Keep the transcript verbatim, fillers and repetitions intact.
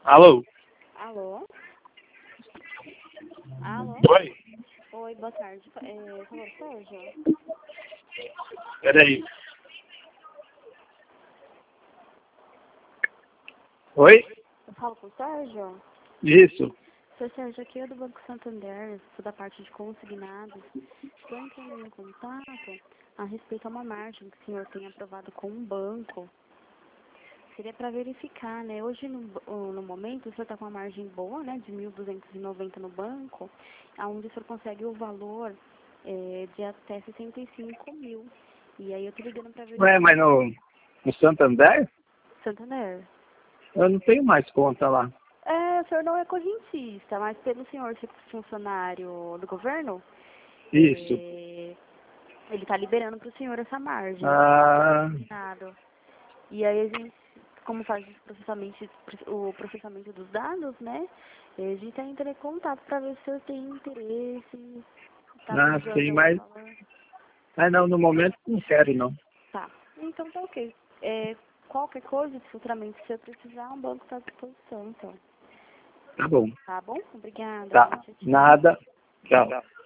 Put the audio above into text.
Alô? Alô? Alô? Oi? Oi, boa tarde. É, falou, Sérgio? Peraí. Oi? Eu falo com o Sérgio? Isso. Seu Sérgio, aqui é do Banco Santander, sou da parte de consignados. Estou entrando em contato a respeito a uma margem que o senhor tem aprovado com um banco. Seria para verificar, né? Hoje, no, no momento, o senhor está com uma margem boa, né? De mil duzentos e noventa no banco, onde o senhor consegue o valor é, de até sessenta e cinco mil. E aí eu tô ligando para verificar. Ué, mas no, no Santander? Santander? Eu não tenho mais conta lá. É, o senhor não é correntista, mas pelo senhor ser funcionário do governo, Isso. é, ele está liberando para o senhor essa margem. Ah, Nada. E aí a gente, como faz o processamento, o processamento dos dados, né? A gente está entrando em contato para ver se o senhor tem interesse, tá ah precisando sim, de algum mas... valor. Ah, não, no momento não quero, não. Tá. Então tá ok. É, qualquer coisa, futuramente, se eu precisar, um banco está à disposição, então. Tá bom. Tá bom? Obrigada. Tá. Tchau, tchau. Nada. Tchau.